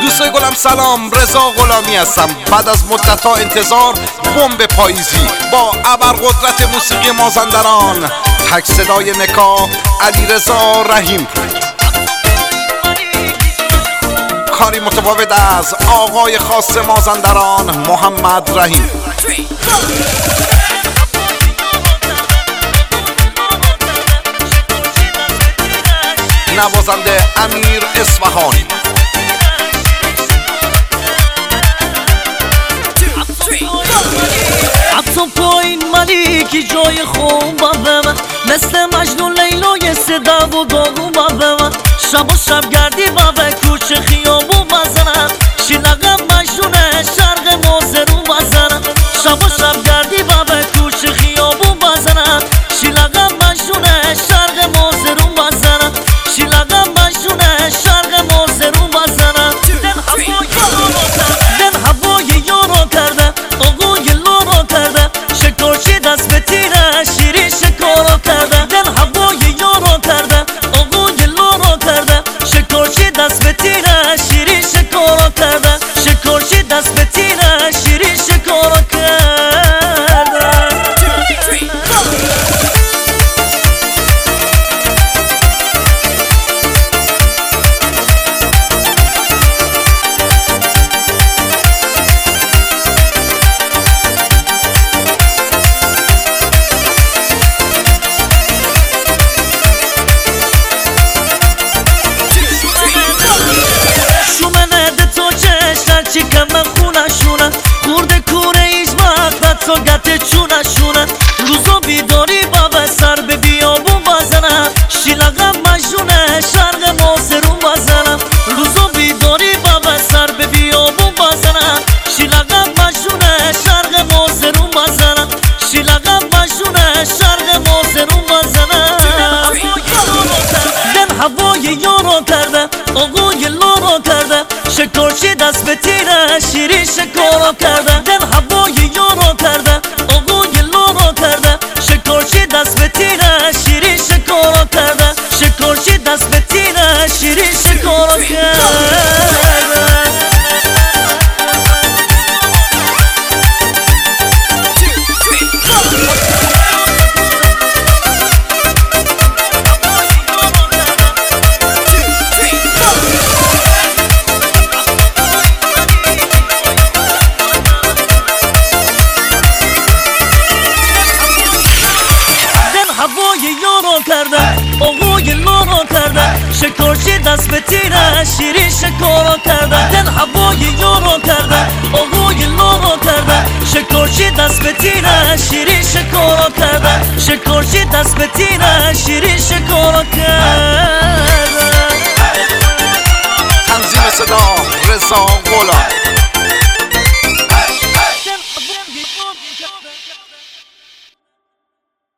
دوستای گلم سلام، رضا غلامی هستم. بعد از مدت‌ها انتظار بمب پاییزی با ابرقدرت موسیقی مازندران، تک صدای نکا علیرضا رحیم‌پور. کاری متفاوت از آقای خاص مازندران محمد رحیم. نوازنده امیر اصفهانی. حتی پایین ملیکی جای خوبم به من، مثل مجنون لیلای صدا و داغومم به من. شب و شب گردی به کوچه خیابون بزنم، شیلقم مجنونه شرق مازرون بزنم. شب و شب گردی به کوچه خیابون بزنم، شیلقم مجنونه شرق مازرون بزنم. شیلقم مجنونه شرق مازرون بزنم. دل هوای یارو کرده، آقای لارو کرده، شکارچی دست به تیره شیرین شکارو کرده. دل هوای یارو کرده، آقای لارو کرده، شکارچی دست به تیره شیرین شکارو کرده. شکارچی دست به تیره شیرین شکارو کرده. چیکم خونه شونه خورده کوره ایش وقت تا گته چونه شونه. روزا بیداری بابا سر به بیابون بزنم، شیلقم مجنونه شرق مازرون بزنم. روزا بیداری بابا سر به بیابون بزنم، شیلقم مجنونه شرق مازرون بزنم. شیلقم مجنونه شرق مازرون بزنم. دل هوای یارو کرده، آقای لارو کرده، شکارچی دست به تیره شیرین شکارو کرده. دل هوای یارو کرده، آقای لارو کرده، شکارچی دست به تیره شیرین شکارو کرده. شکارچی دست به تیره شیرین شکارو کرده. هوای یارو کرده، آقای لارو کرده، شکارچی دست به تیره شیرین شکارو کرده. دل هوای یارو کرده، آقای لارو کرده، شکارچی دست به تیره شیرین شکارو کرده. شکارچی دست به تیره شیرین شکارو